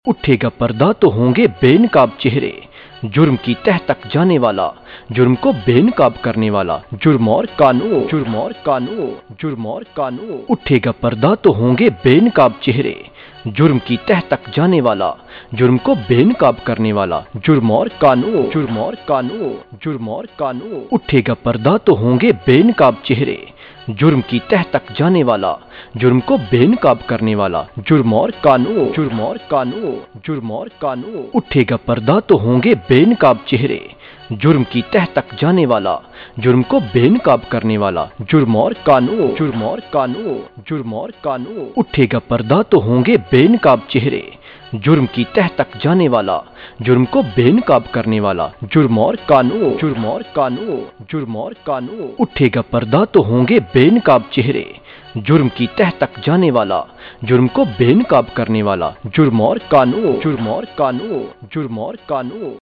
اٹھے گا پردہ تو ہوں گے بے نقاب چہرے، جرم کی تہ تک جانے والا، جرم کو بے نقاب کرنے والا، جرم اور قانون، جرم اور قانون، جرم اور قانون۔ اٹھے گا پردہ تو ہوں گے بے نقاب چہرے، جرم کی تہ تک جانے والا، جرم کو بے نقاب کرنے والا، جرم اور قانون، جرم اور قانون، جرم اور قانون۔ اٹھے گا پردہ تو ہوں گے بے نقاب چہرے، جرم کی تہ تک جانے والا، جرم کو بے نقاب کرنے والا، جرم اور قانون، جرم اور قانون، جرم اور قانون۔ اٹھے گا پردہ تو ہوں گے بے نقاب چہرے، جرم کی تہ تک جانے والا، جرم کو بے نقاب کرنے والا، جرم اور قانون، جرم اور قانون، جرم اور قانون۔ اٹھے گا پردہ تو ہوں گے بے نقاب چہرے، جرم کی تہ تک جانے والا، جرم کو بے نقاب کرنے والا، جرم اور قانون، جرم اور قانون، جرم اور قانون۔ اٹھے گا پردہ تو ہوں گے بے نقاب چہرے، جرم کی تہ تک جانے والا، جرم کو بے نقاب کرنے والا، جرم اور قانون، جرم اور قانون، جرم اور قانون۔